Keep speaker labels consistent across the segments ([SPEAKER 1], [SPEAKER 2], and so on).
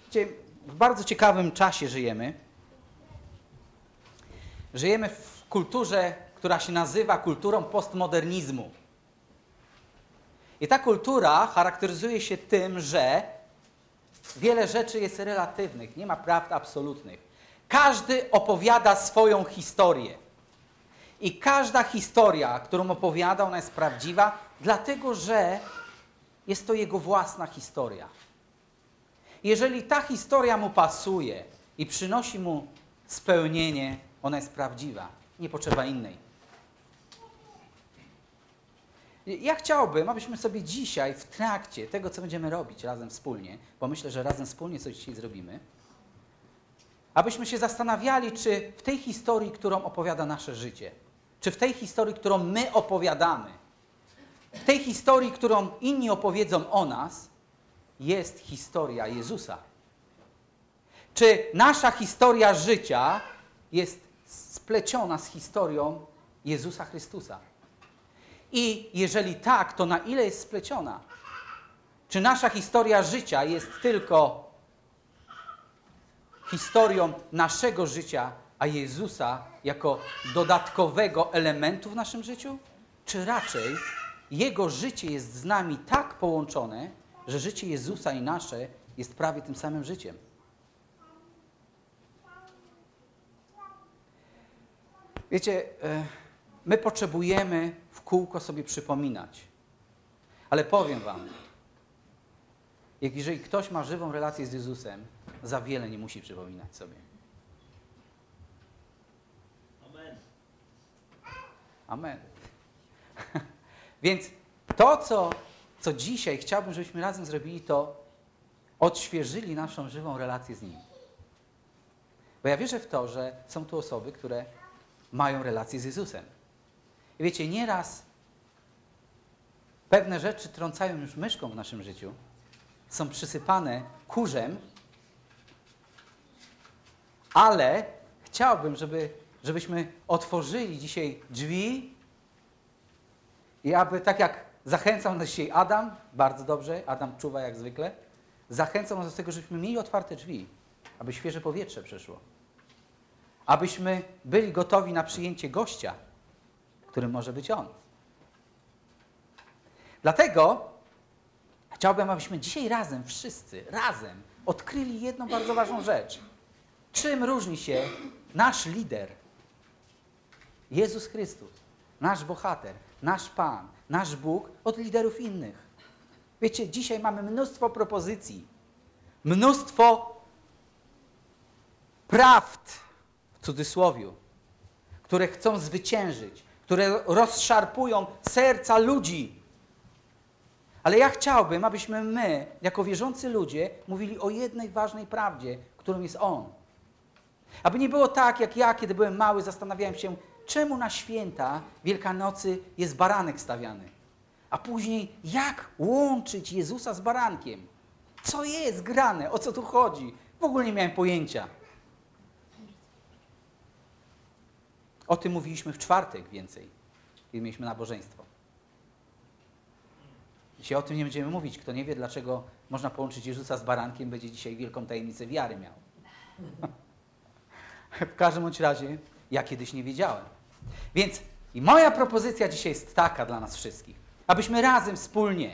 [SPEAKER 1] W bardzo ciekawym czasie żyjemy. Żyjemy w kulturze, która się nazywa kulturą postmodernizmu. I ta kultura charakteryzuje się tym, że wiele rzeczy jest relatywnych, nie ma prawd absolutnych. Każdy opowiada swoją historię. I każda historia, którą opowiada, ona jest prawdziwa, dlatego że jest to jego własna historia. Jeżeli ta historia mu pasuje i przynosi mu spełnienie, ona jest prawdziwa. Nie potrzeba innej. Ja chciałbym, abyśmy sobie dzisiaj w trakcie tego, co będziemy robić razem wspólnie, bo myślę, że razem wspólnie coś dzisiaj zrobimy, abyśmy się zastanawiali, czy w tej historii, którą opowiada nasze życie, czy w tej historii, którą my opowiadamy, w tej historii, którą inni opowiedzą o nas, jest historia Jezusa. Czy nasza historia życia jest spleciona z historią Jezusa Chrystusa? I jeżeli tak, to na ile jest spleciona? Czy nasza historia życia jest tylko historią naszego życia, a Jezusa jako dodatkowego elementu w naszym życiu? Czy raczej Jego życie jest z nami tak połączone, że życie Jezusa i nasze jest prawie tym samym życiem? Wiecie, my potrzebujemy w kółko sobie przypominać. Ale powiem wam, jeżeli ktoś ma żywą relację z Jezusem, za wiele nie musi przypominać sobie.
[SPEAKER 2] Amen.
[SPEAKER 1] Amen. Więc to, co dzisiaj chciałbym, żebyśmy razem zrobili, to odświeżyli naszą żywą relację z Nim. Bo ja wierzę w to, że są tu osoby, które mają relację z Jezusem. I wiecie, nieraz pewne rzeczy trącają już myszką w naszym życiu, są przysypane kurzem, ale chciałbym, żebyśmy otworzyli dzisiaj drzwi i aby, tak jak zachęcał nas dzisiaj Adam, bardzo dobrze, Adam czuwa jak zwykle, zachęcał nas do tego, żebyśmy mieli otwarte drzwi, aby świeże powietrze przeszło. Abyśmy byli gotowi na przyjęcie gościa, którym może być On. Dlatego chciałbym, abyśmy dzisiaj razem, wszyscy razem odkryli jedną bardzo ważną rzecz. Czym różni się nasz lider, Jezus Chrystus, nasz bohater, nasz Pan, nasz Bóg od liderów innych? Wiecie, dzisiaj mamy mnóstwo propozycji, mnóstwo prawd, w cudzysłowiu, które chcą zwyciężyć, które rozszarpują serca ludzi. Ale ja chciałbym, abyśmy my, jako wierzący ludzie, mówili o jednej ważnej prawdzie, którą jest On. Aby nie było tak, jak ja, kiedy byłem mały, zastanawiałem się, czemu na święta Wielkanocy jest baranek stawiany. A później, jak łączyć Jezusa z barankiem? Co jest grane? O co tu chodzi? W ogóle nie miałem pojęcia. O tym mówiliśmy w czwartek więcej, kiedy mieliśmy nabożeństwo. Dzisiaj o tym nie będziemy mówić. Kto nie wie, dlaczego można połączyć Jezusa z barankiem, będzie dzisiaj wielką tajemnicę wiary miał. W każdym bądź razie, ja kiedyś nie wiedziałem. Więc i moja propozycja dzisiaj jest taka dla nas wszystkich, abyśmy razem, wspólnie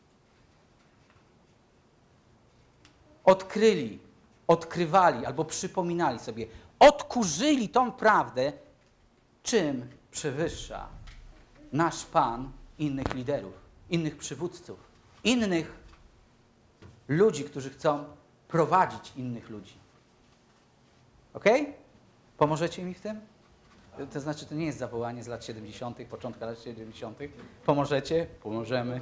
[SPEAKER 1] odkrywali albo przypominali sobie, odkurzyli tą prawdę, czym przewyższa nasz Pan innych liderów, innych przywódców, innych ludzi, którzy chcą prowadzić innych ludzi. Okej? Pomożecie mi w tym? To znaczy, to nie jest zawołanie z lat 70., początka lat 70. Pomożecie? Pomożemy.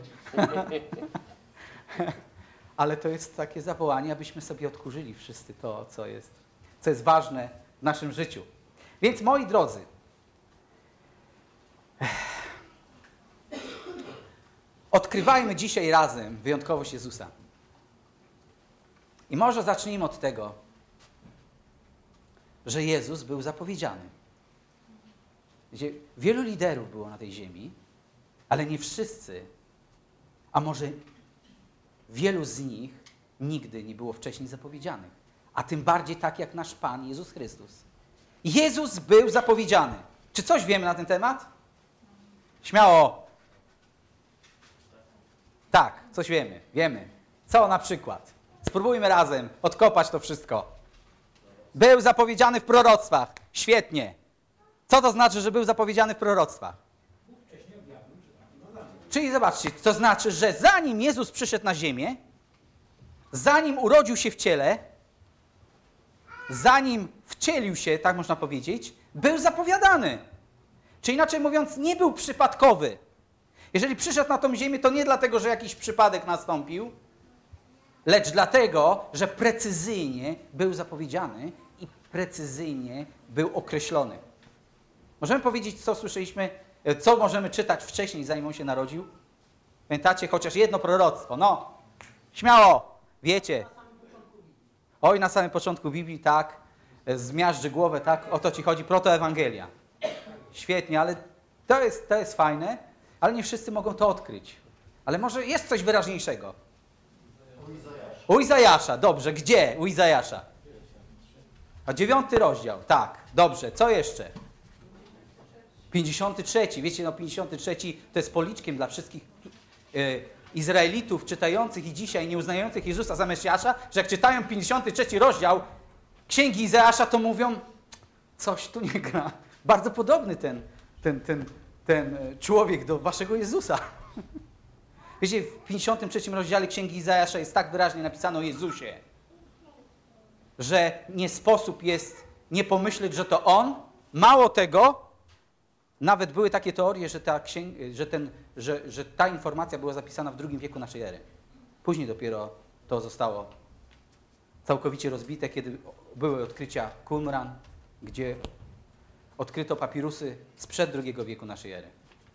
[SPEAKER 1] Ale to jest takie zawołanie, abyśmy sobie odkurzyli wszyscy to, co jest ważne w naszym życiu. Więc moi drodzy, odkrywajmy dzisiaj razem wyjątkowość Jezusa. I może zacznijmy od tego, że Jezus był zapowiedziany. Wiecie, wielu liderów było na tej ziemi, ale nie wszyscy, a może wielu z nich nigdy nie było wcześniej zapowiedzianych. A tym bardziej tak jak nasz Pan Jezus Chrystus. Jezus był zapowiedziany. Czy coś wiemy na ten temat? Śmiało. Tak, coś wiemy. Wiemy. Co na przykład? Spróbujmy razem odkopać to wszystko. Był zapowiedziany w proroctwach. Świetnie. Co to znaczy, że był zapowiedziany w proroctwach? Czyli zobaczcie, to znaczy, że zanim Jezus przyszedł na ziemię, zanim urodził się w ciele, zanim wcielił się, tak można powiedzieć, był zapowiadany. Czy inaczej mówiąc, nie był przypadkowy. Jeżeli przyszedł na tą ziemię, to nie dlatego, że jakiś przypadek nastąpił, lecz dlatego, że precyzyjnie był zapowiedziany i precyzyjnie był określony. Możemy powiedzieć, co słyszeliśmy, co możemy czytać wcześniej, zanim on się narodził? Pamiętacie? Chociaż jedno proroctwo. No, śmiało, wiecie. Oj, na samym początku Biblii, tak, zmiażdży głowę, tak, o to ci chodzi, protoewangelia. Świetnie, ale to jest fajne, ale nie wszyscy mogą to odkryć. Ale może jest coś wyraźniejszego. U Izajasza, dobrze, gdzie u Izajasza? A 9 rozdział, tak, dobrze, co jeszcze? 53, wiecie, no 53 to jest policzkiem dla wszystkich Izraelitów czytających i dzisiaj nie uznających Jezusa za Mesjasza, że jak czytają 53 rozdział Księgi Izajasza, to mówią, coś tu nie gra. Bardzo podobny ten człowiek do waszego Jezusa. Wiecie, w 53 rozdziale Księgi Izajasza jest tak wyraźnie napisane o Jezusie, że nie sposób jest nie pomyśleć, że to On. Mało tego, nawet były takie teorie, że ta informacja była zapisana w II wieku naszej ery. Później dopiero to zostało całkowicie rozbite, kiedy były odkrycia Qumran, gdzie odkryto papirusy sprzed II wieku naszej ery.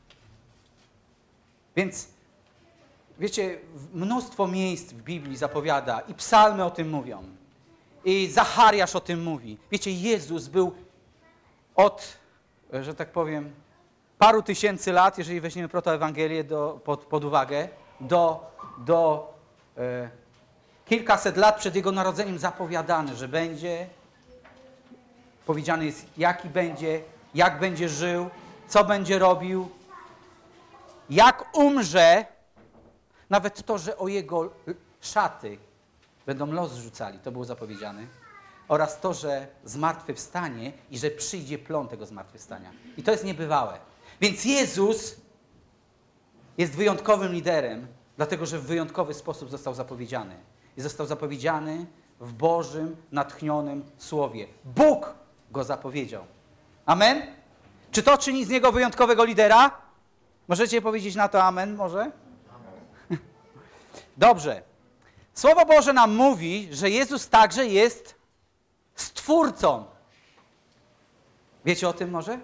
[SPEAKER 1] Więc, wiecie, mnóstwo miejsc w Biblii zapowiada i psalmy o tym mówią. I Zachariasz o tym mówi. Wiecie, Jezus był od, że tak powiem, paru tysięcy lat, jeżeli weźmiemy protoewangelię pod uwagę, do kilkaset lat przed Jego narodzeniem zapowiadany, że będzie. Powiedziane jest, jaki będzie, jak będzie żył, co będzie robił, jak umrze. Nawet to, że o Jego szaty będą los rzucali, to było zapowiedziane. Oraz to, że zmartwychwstanie i że przyjdzie plon tego zmartwychwstania. I to jest niebywałe. Więc Jezus jest wyjątkowym liderem, dlatego że w wyjątkowy sposób został zapowiedziany. I został zapowiedziany w Bożym, natchnionym Słowie. Bóg go zapowiedział. Amen? Czy to czyni z niego wyjątkowego lidera? Możecie powiedzieć na to amen może? Amen. Dobrze. Słowo Boże nam mówi, że Jezus także jest Stwórcą. Wiecie o tym może?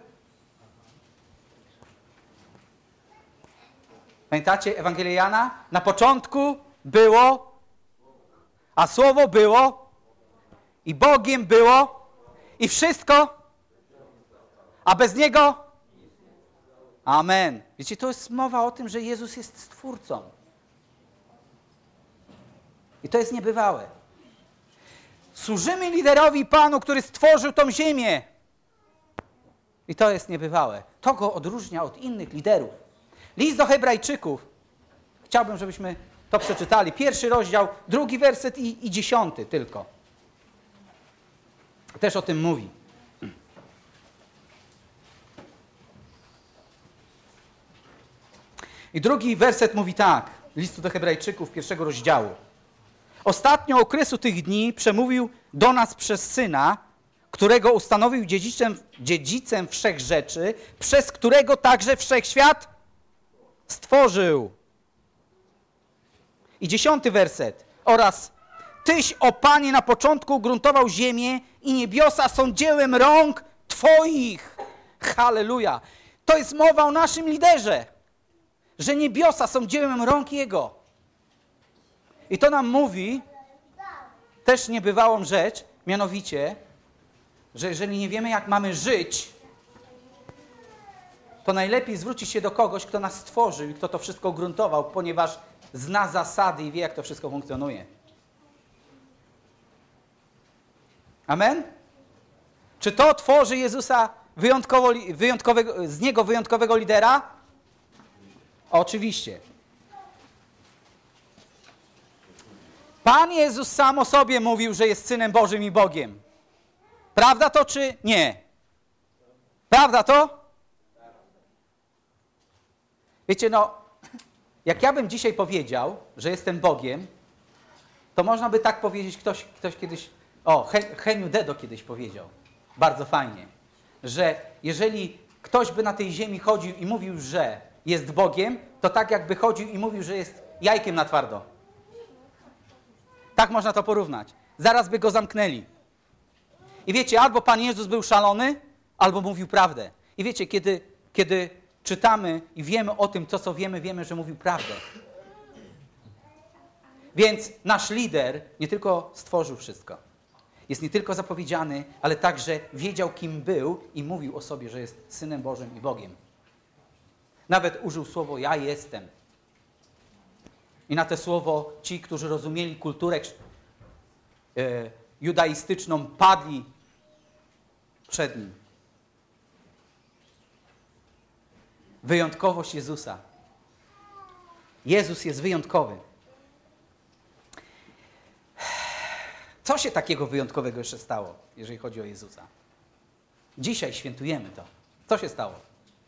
[SPEAKER 1] Pamiętacie Ewangelię Jana? Na początku było, a Słowo było i Bogiem było i wszystko, a bez Niego? Amen. Wiecie, to jest mowa o tym, że Jezus jest Stwórcą. I to jest niebywałe. Służymy liderowi Panu, który stworzył tą ziemię. I to jest niebywałe. To go odróżnia od innych liderów. List do Hebrajczyków. Chciałbym, żebyśmy to przeczytali. 1 rozdział, 2 werset i 10 tylko. Też o tym mówi. I 2 werset mówi tak. Listu do Hebrajczyków, 1 rozdziału. Ostatnio okresu tych dni przemówił do nas przez Syna, którego ustanowił dziedzicem wszech rzeczy, przez którego także wszechświat stworzył. I 10 werset. Oraz Tyś, o Panie, na początku gruntował ziemię i niebiosa są dziełem rąk Twoich. Halleluja. To jest mowa o naszym liderze, że niebiosa są dziełem rąk Jego. I to nam mówi też niebywałą rzecz, mianowicie, że jeżeli nie wiemy, jak mamy żyć, to najlepiej zwrócić się do kogoś, kto nas stworzył i kto to wszystko ugruntował, ponieważ zna zasady i wie, jak to wszystko funkcjonuje. Amen? Czy to tworzy Jezusa z Niego wyjątkowego lidera? Oczywiście. Pan Jezus sam o sobie mówił, że jest Synem Bożym i Bogiem. Prawda to czy nie? Prawda to? Wiecie, jak ja bym dzisiaj powiedział, że jestem Bogiem, to można by tak powiedzieć, ktoś kiedyś, Heniu Dedo kiedyś powiedział, bardzo fajnie, że jeżeli ktoś by na tej ziemi chodził i mówił, że jest Bogiem, to tak jakby chodził i mówił, że jest jajkiem na twardo. Tak można to porównać. Zaraz by go zamknęli. I wiecie, albo Pan Jezus był szalony, albo mówił prawdę. I wiecie, kiedy czytamy i wiemy o tym, co wiemy, że mówił prawdę. Więc nasz lider nie tylko stworzył wszystko. Jest nie tylko zapowiedziany, ale także wiedział, kim był i mówił o sobie, że jest Synem Bożym i Bogiem. Nawet użył słowo ja jestem. I na to słowo ci, którzy rozumieli kulturę judaistyczną, padli przed nim. Wyjątkowość Jezusa. Jezus jest wyjątkowy. Co się takiego wyjątkowego jeszcze stało, jeżeli chodzi o Jezusa? Dzisiaj świętujemy to. Co się stało?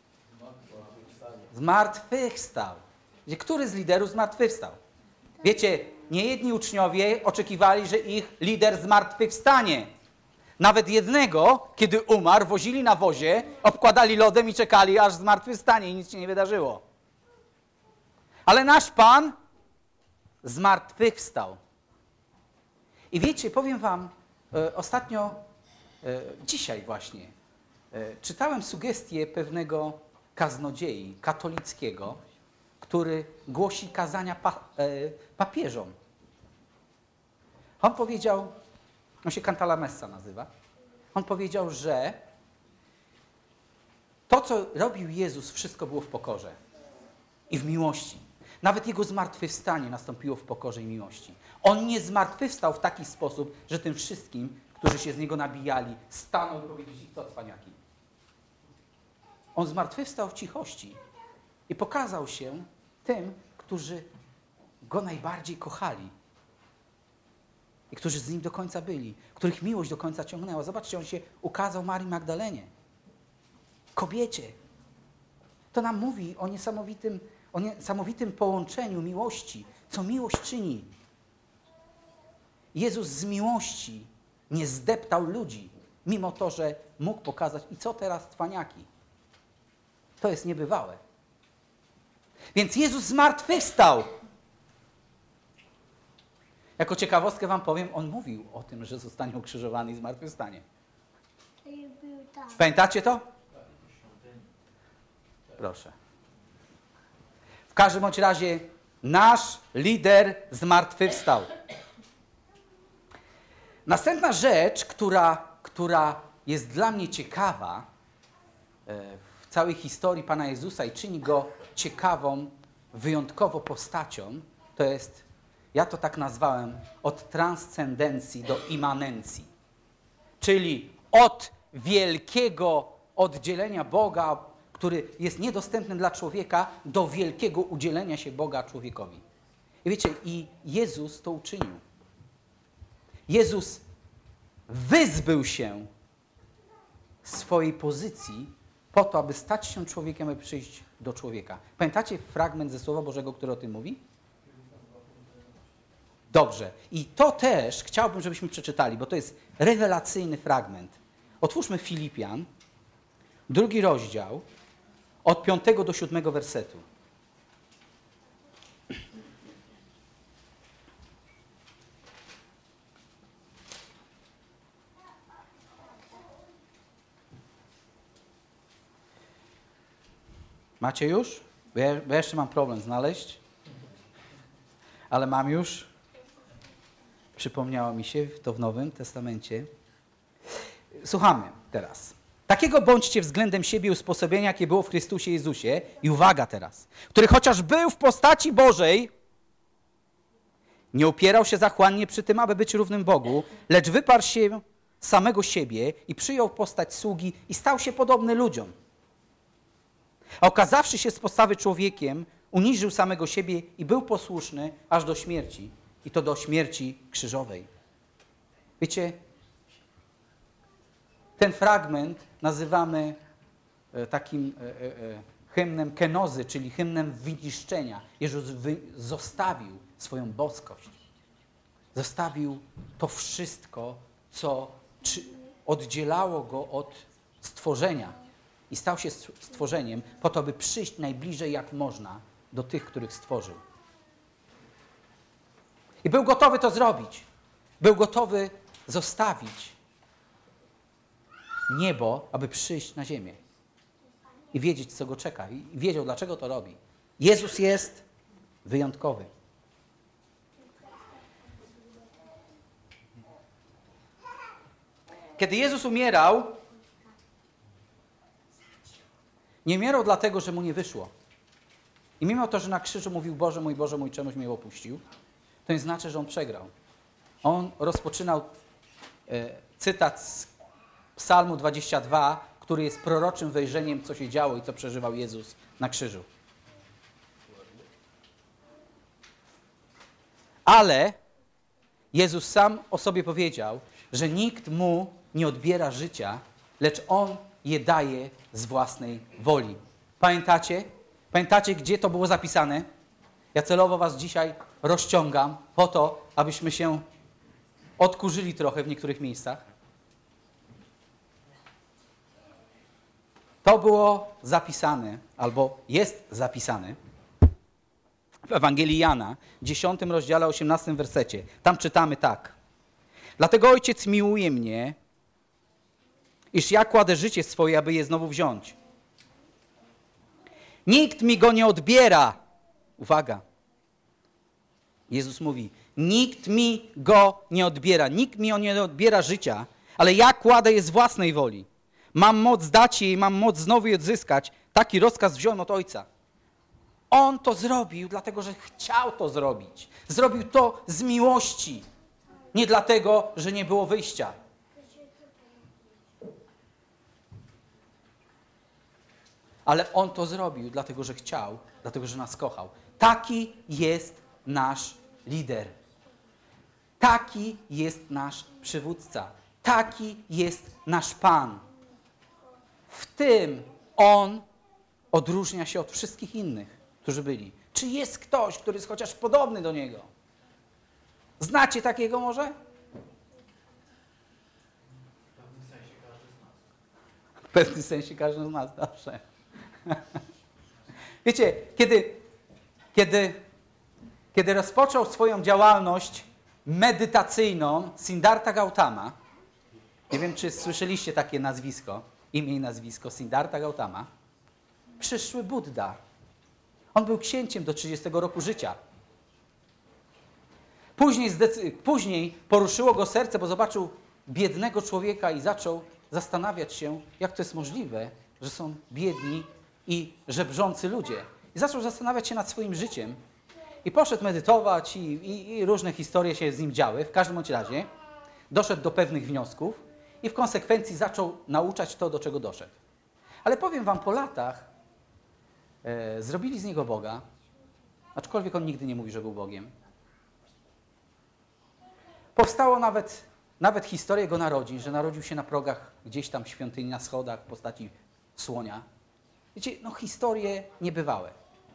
[SPEAKER 1] Zmartwychwstał. Który z liderów zmartwychwstał? Wiecie, niejedni uczniowie oczekiwali, że ich lider zmartwychwstanie. Nawet jednego, kiedy umarł, wozili na wozie, obkładali lodem i czekali, aż zmartwychwstanie i nic się nie wydarzyło. Ale nasz Pan zmartwychwstał. I wiecie, powiem wam, ostatnio, dzisiaj właśnie, czytałem sugestię pewnego kaznodziei katolickiego, który głosi kazania papieżom. On powiedział, on się Cantalamessa nazywa, on powiedział, że to, co robił Jezus, wszystko było w pokorze i w miłości. Nawet Jego zmartwychwstanie nastąpiło w pokorze i miłości. On nie zmartwychwstał w taki sposób, że tym wszystkim, którzy się z Niego nabijali, stanął i powiedzieli, co cwaniaki. On zmartwychwstał w cichości i pokazał się tym, którzy Go najbardziej kochali i którzy z Nim do końca byli, których miłość do końca ciągnęła. Zobaczcie, On się ukazał Marii Magdalenie, kobiecie. To nam mówi o niesamowitym połączeniu miłości, co miłość czyni. Jezus z miłości nie zdeptał ludzi, mimo to, że mógł pokazać i co teraz cwaniaki. To jest niebywałe. Więc Jezus zmartwychwstał. Jako ciekawostkę wam powiem, On mówił o tym, że zostanie ukrzyżowany i zmartwychwstanie. Pamiętacie to? Proszę. W każdym bądź razie nasz lider zmartwychwstał. Następna rzecz, która jest dla mnie ciekawa w całej historii Pana Jezusa i czyni Go ciekawą, wyjątkową postacią, to jest, ja to tak nazwałem, od transcendencji do immanencji. Czyli od wielkiego oddzielenia Boga, który jest niedostępny dla człowieka, do wielkiego udzielenia się Boga człowiekowi. I wiecie, i Jezus to uczynił. Jezus wyzbył się swojej pozycji po to, aby stać się człowiekiem, aby przyjść do człowieka. Pamiętacie fragment ze Słowa Bożego, który o tym mówi? Dobrze. I to też chciałbym, żebyśmy przeczytali, bo to jest rewelacyjny fragment. Otwórzmy Filipian, 2 rozdział, od 5 do 7 wersetu. Macie już? Bo ja jeszcze mam problem znaleźć, ale mam już. Przypomniało mi się to w Nowym Testamencie. Słuchamy teraz. Takiego bądźcie względem siebie usposobienia, jakie było w Chrystusie Jezusie. I uwaga teraz. Który chociaż był w postaci Bożej, nie upierał się zachłannie przy tym, aby być równym Bogu, lecz wyparł się samego siebie i przyjął postać sługi i stał się podobny ludziom. A okazawszy się z postawy człowiekiem, uniżył samego siebie i był posłuszny aż do śmierci. I to do śmierci krzyżowej. Wiecie, ten fragment nazywamy takim hymnem kenozy, czyli hymnem wyniszczenia. Jezus zostawił swoją boskość. Zostawił to wszystko, co oddzielało go od stworzenia. I stał się stworzeniem po to, by przyjść najbliżej jak można do tych, których stworzył. I był gotowy to zrobić. Był gotowy zostawić niebo, aby przyjść na ziemię. I wiedzieć, co go czeka. I wiedział, dlaczego to robi. Jezus jest wyjątkowy. Kiedy Jezus umierał, nie umierał dlatego, że mu nie wyszło. I mimo to, że na krzyżu mówił: Boże, mój, czemuś mnie opuścił, to nie znaczy, że on przegrał. On rozpoczynał cytat z Psalmu 22, który jest proroczym wejrzeniem, co się działo i co przeżywał Jezus na krzyżu. Ale Jezus sam o sobie powiedział, że nikt mu nie odbiera życia, lecz On je daje z własnej woli. Pamiętacie? Pamiętacie, gdzie to było zapisane? Ja celowo was dzisiaj rozciągam po to, abyśmy się odkurzyli trochę w niektórych miejscach. To było zapisane, albo jest zapisane w Ewangelii Jana, 10 rozdziale, 18 wersecie. Tam czytamy tak. Dlatego Ojciec miłuje mnie, iż ja kładę życie swoje, aby je znowu wziąć. Nikt mi go nie odbiera. Uwaga. Jezus mówi, nikt mi go nie odbiera. Nikt mi nie odbiera życia, ale ja kładę je z własnej woli. Mam moc dać jej, mam moc znowu je odzyskać. Taki rozkaz wziąłem od Ojca. On to zrobił, dlatego że chciał to zrobić. Zrobił to z miłości. Nie dlatego, że nie było wyjścia. Ale On to zrobił, dlatego że chciał, dlatego że nas kochał. Taki jest nasz lider. Taki jest nasz przywódca. Taki jest nasz Pan. W tym On odróżnia się od wszystkich innych, którzy byli. Czy jest ktoś, który jest chociaż podobny do Niego? Znacie takiego może? W pewnym sensie każdy z nas, dobrze. Wiecie, kiedy rozpoczął swoją działalność medytacyjną Siddhartha Gautama, nie wiem, czy słyszeliście takie nazwisko, imię i nazwisko Siddhartha Gautama, przyszły Buddha. On był księciem do 30 roku życia. Później poruszyło go serce, bo zobaczył biednego człowieka i zaczął zastanawiać się, jak to jest możliwe, że są biedni i żebrzący ludzie. I zaczął zastanawiać się nad swoim życiem. I poszedł medytować i różne historie się z nim działy. W każdym bądź razie doszedł do pewnych wniosków i w konsekwencji zaczął nauczać to, do czego doszedł. Ale powiem wam, po latach zrobili z niego Boga, aczkolwiek on nigdy nie mówi, że był Bogiem. Powstało nawet historia jego narodzin, że narodził się na progach gdzieś tam świątyni, na schodach w postaci słonia. Wiecie, no historie niebywałe.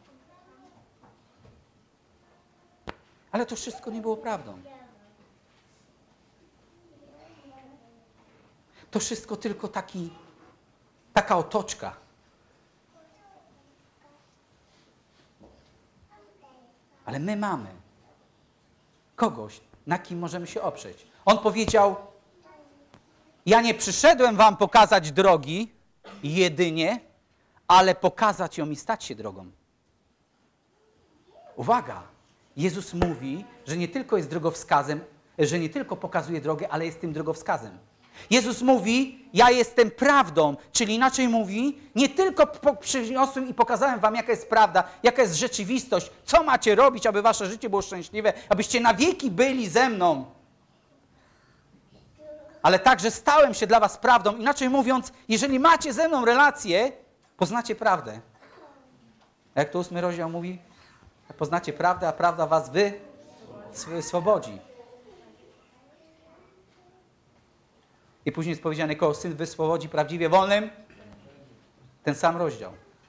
[SPEAKER 1] Ale to wszystko nie było prawdą. To wszystko tylko taka otoczka. Ale my mamy kogoś, na kim możemy się oprzeć. On powiedział, ja nie przyszedłem wam pokazać drogi jedynie, ale pokazać ją i stać się drogą. Uwaga! Jezus mówi, że nie tylko jest drogowskazem, że nie tylko pokazuje drogę, ale jest tym drogowskazem. Jezus mówi, ja jestem prawdą, czyli inaczej mówi, nie tylko przyniosłem i pokazałem wam, jaka jest prawda, jaka jest rzeczywistość, co macie robić, aby wasze życie było szczęśliwe, abyście na wieki byli ze mną. ale także stałem się dla was prawdą. Inaczej mówiąc, jeżeli macie ze mną relację, poznacie prawdę. Jak to 8 rozdział mówi? Poznacie prawdę, a prawda was wyswobodzi. I później jest powiedziane, kogo Syn wyswobodzi prawdziwie wolnym. Ten sam rozdział.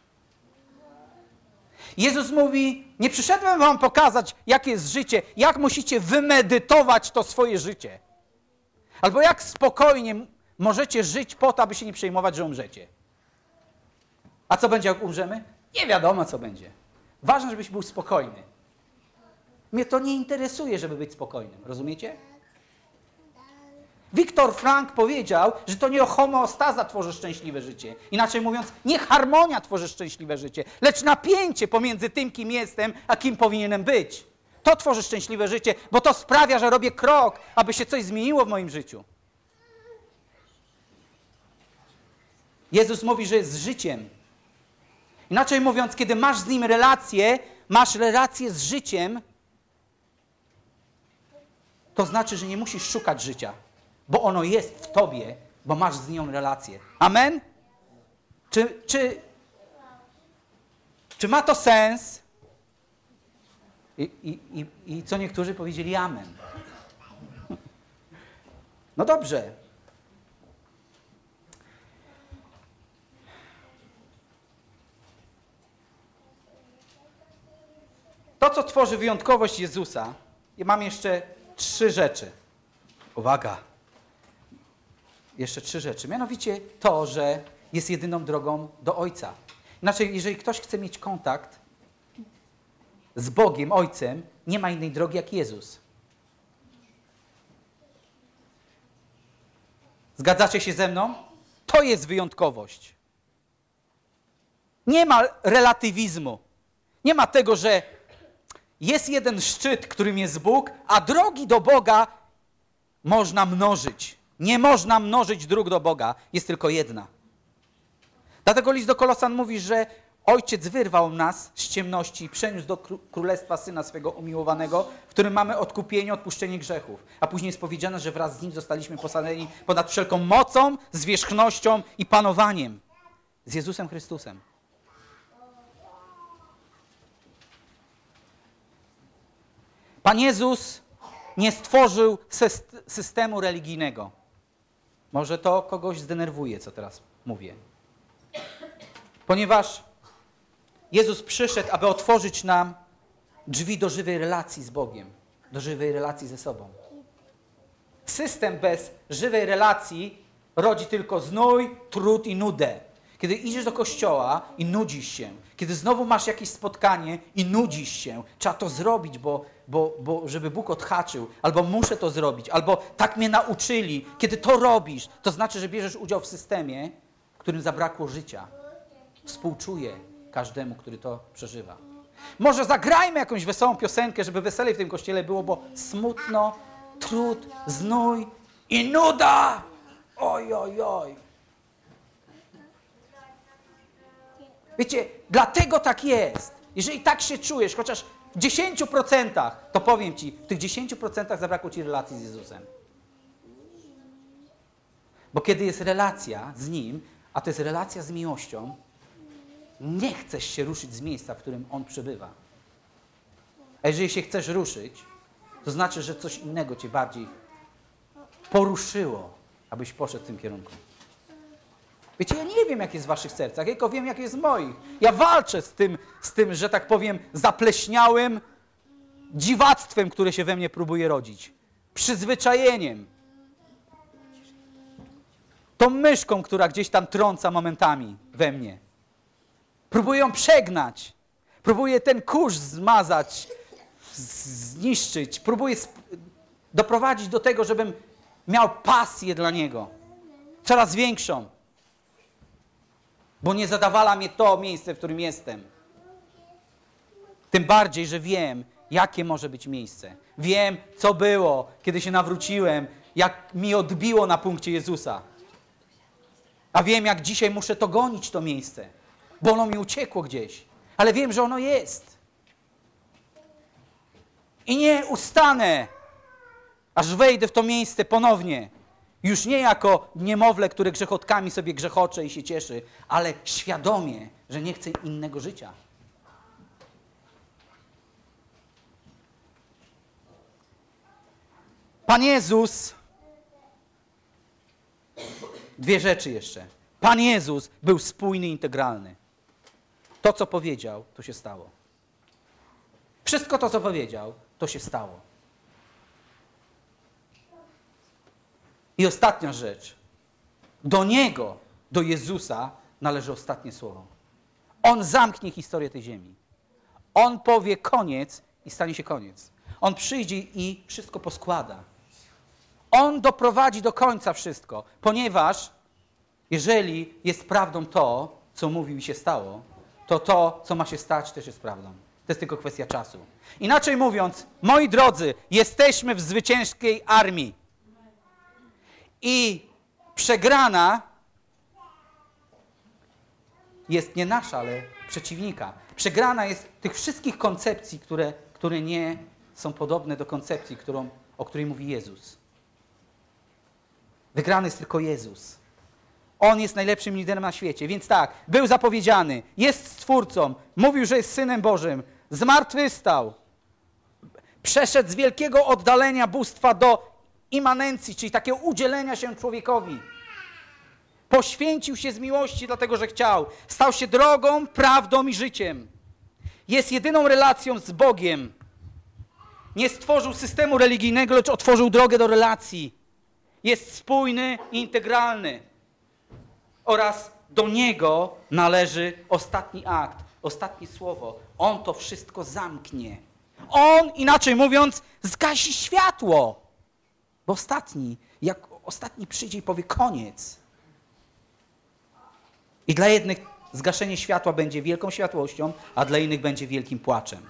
[SPEAKER 1] Jezus mówi, nie przyszedłem wam pokazać, jakie jest życie, jak musicie wymedytować to swoje życie. Albo jak spokojnie możecie żyć po to, aby się nie przejmować, że umrzecie. A co będzie, jak umrzemy? Nie wiadomo, co będzie. Ważne, żebyś był spokojny. Mnie to nie interesuje, żeby być spokojnym. Rozumiecie? Viktor Frank powiedział, że to nie homeostaza tworzy szczęśliwe życie. Inaczej mówiąc, nie harmonia tworzy szczęśliwe życie, lecz napięcie pomiędzy tym, kim jestem, a kim powinienem być. To tworzy szczęśliwe życie, bo to sprawia, że robię krok, aby się coś zmieniło w moim życiu. Jezus mówi, że jest życiem. Inaczej mówiąc, kiedy masz z Nim relację, masz relację z życiem, to znaczy, że nie musisz szukać życia, bo ono jest w tobie, bo masz z nią relację. Amen? Czy ma to sens? I co niektórzy powiedzieli amen. No dobrze. To, co tworzy wyjątkowość Jezusa, i mam jeszcze 3 rzeczy. Uwaga. Jeszcze 3 rzeczy. Mianowicie to, że jest jedyną drogą do Ojca. Inaczej, jeżeli ktoś chce mieć kontakt z Bogiem, Ojcem, nie ma innej drogi jak Jezus. Zgadzacie się ze mną? To jest wyjątkowość. Nie ma relatywizmu. Nie ma tego, że jest jeden szczyt, którym jest Bóg, a drogi do Boga można mnożyć. Nie można mnożyć dróg do Boga. Jest tylko jedna. Dlatego list do Kolosan mówi, że Ojciec wyrwał nas z ciemności i przeniósł do królestwa Syna swego umiłowanego, w którym mamy odkupienie, odpuszczenie grzechów. A później jest powiedziane, że wraz z Nim zostaliśmy posadzeni ponad wszelką mocą, zwierzchnością i panowaniem. Z Jezusem Chrystusem. Pan Jezus nie stworzył systemu religijnego. Może to kogoś zdenerwuje, co teraz mówię. Ponieważ Jezus przyszedł, aby otworzyć nam drzwi do żywej relacji z Bogiem, do żywej relacji ze sobą. System bez żywej relacji rodzi tylko znój, trud i nudę. Kiedy idziesz do kościoła i nudzisz się, kiedy znowu masz jakieś spotkanie i nudzisz się, trzeba to zrobić, bo żeby Bóg odhaczył, albo muszę to zrobić, albo tak mnie nauczyli. Kiedy to robisz, to znaczy, że bierzesz udział w systemie, w którym zabrakło życia. Współczuję każdemu, który to przeżywa. Może zagrajmy jakąś wesołą piosenkę, żeby weselej w tym kościele było, bo smutno, trud, znój i nuda. Oj, oj, oj. Wiecie, dlatego tak jest. Jeżeli tak się czujesz, chociaż w 10%, to powiem Ci, w tych 10% zabrakło Ci relacji z Jezusem. Bo kiedy jest relacja z Nim, a to jest relacja z miłością, nie chcesz się ruszyć z miejsca, w którym On przebywa. A jeżeli się chcesz ruszyć, to znaczy, że coś innego Cię bardziej poruszyło, abyś poszedł w tym kierunku. Wiecie, ja nie wiem, jak jest w waszych sercach, ja tylko wiem, jak jest w moich. Ja walczę z tym, że tak powiem, zapleśniałym dziwactwem, które się we mnie próbuje rodzić. Przyzwyczajeniem. Tą myszką, która gdzieś tam trąca momentami we mnie. Próbuję ją przegnać. Próbuję ten kurz zmazać, zniszczyć. Próbuję doprowadzić do tego, żebym miał pasję dla Niego. Coraz większą. Bo nie zadawala mnie to miejsce, w którym jestem. Tym bardziej, że wiem, jakie może być miejsce. Wiem, co było, kiedy się nawróciłem, jak mi odbiło na punkcie Jezusa. A wiem, jak dzisiaj muszę to gonić, to miejsce. Bo ono mi uciekło gdzieś. Ale wiem, że ono jest. I nie ustanę, aż wejdę w to miejsce ponownie. Już nie jako niemowlę, które grzechotkami sobie grzechocze i się cieszy, ale świadomie, że nie chce innego życia. Pan Jezus, dwie rzeczy jeszcze. Pan Jezus był spójny, integralny. To, co powiedział, to się stało. Wszystko to, co powiedział, to się stało. I ostatnia rzecz. Do Niego, do Jezusa należy ostatnie słowo. On zamknie historię tej ziemi. On powie koniec i stanie się koniec. On przyjdzie i wszystko poskłada. On doprowadzi do końca wszystko, ponieważ jeżeli jest prawdą to, co mówił i się stało, to to, co ma się stać, też jest prawdą. To jest tylko kwestia czasu. Inaczej mówiąc, moi drodzy, jesteśmy w zwycięskiej armii. I przegrana jest nie nasza, ale przeciwnika. Przegrana jest tych wszystkich koncepcji, które nie są podobne do koncepcji, o której mówi Jezus. Wygrany jest tylko Jezus. On jest najlepszym liderem na świecie. Więc tak, był zapowiedziany, jest Stwórcą, mówił, że jest Synem Bożym, zmartwychwstał, przeszedł z wielkiego oddalenia bóstwa do immanencji, czyli takiego udzielenia się człowiekowi. Poświęcił się z miłości, dlatego że chciał. Stał się drogą, prawdą i życiem. Jest jedyną relacją z Bogiem. Nie stworzył systemu religijnego, lecz otworzył drogę do relacji. Jest spójny i integralny. Oraz do Niego należy ostatni akt, ostatnie słowo. On to wszystko zamknie. On, inaczej mówiąc, zgasi światło. Bo jak ostatni przyjdzie i powie koniec. I dla jednych zgaszenie światła będzie wielką światłością, a dla innych będzie wielkim płaczem.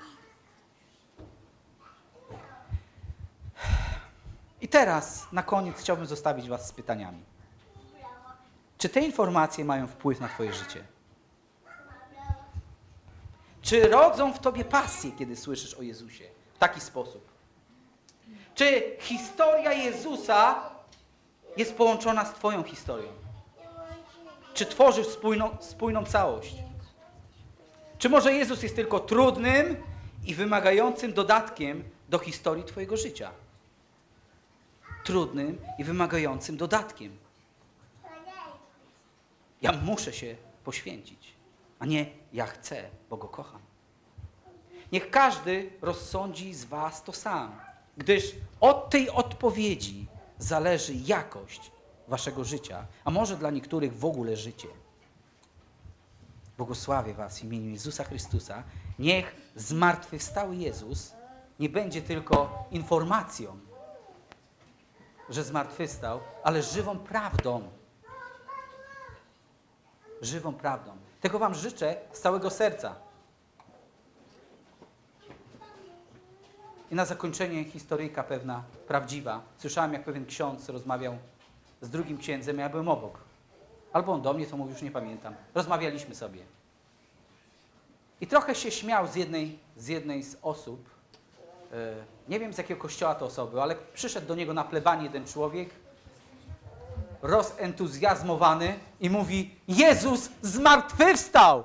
[SPEAKER 1] I teraz, na koniec, chciałbym zostawić was z pytaniami. Czy te informacje mają wpływ na twoje życie? Czy rodzą w tobie pasję, kiedy słyszysz o Jezusie w taki sposób? Czy historia Jezusa jest połączona z twoją historią? Czy tworzysz spójną całość? Czy może Jezus jest tylko trudnym i wymagającym dodatkiem do historii twojego życia? Trudnym i wymagającym dodatkiem. Ja muszę się poświęcić, a nie ja chcę, bo Go kocham. Niech każdy rozsądzi z was to sam, gdyż od tej odpowiedzi zależy jakość waszego życia, a może dla niektórych w ogóle życie. Błogosławię was w imieniu Jezusa Chrystusa. Niech zmartwychwstały Jezus nie będzie tylko informacją, że zmartwychwstał, ale żywą prawdą. Żywą prawdą. Tego wam życzę z całego serca. I na zakończenie historyjka pewna, prawdziwa. Słyszałem, jak pewien ksiądz rozmawiał z drugim księdzem, ja byłem obok. Albo on do mnie, to mówił, już nie pamiętam. Rozmawialiśmy sobie. I trochę się śmiał z jednej z osób. Nie wiem, z jakiego kościoła to osoby, ale przyszedł do niego na plebanie jeden człowiek, rozentuzjazmowany i mówi: Jezus zmartwychwstał!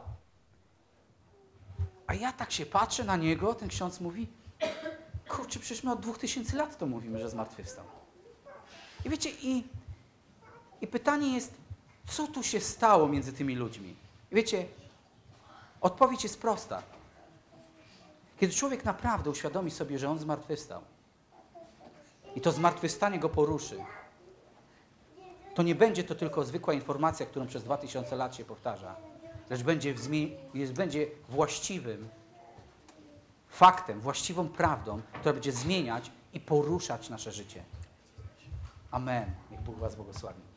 [SPEAKER 1] A ja tak się patrzę na niego, ten ksiądz mówi: kurczę, przecież my od 2000 lat to mówimy, że zmartwychwstał. I wiecie, i pytanie jest, co tu się stało między tymi ludźmi? I wiecie, odpowiedź jest prosta. Kiedy człowiek naprawdę uświadomi sobie, że on zmartwychwstał i to zmartwychwstanie go poruszy, to nie będzie to tylko zwykła informacja, którą przez 2000 lat się powtarza, lecz będzie właściwym faktem, właściwą prawdą, która będzie zmieniać i poruszać nasze życie. Amen. Niech Bóg was błogosławi.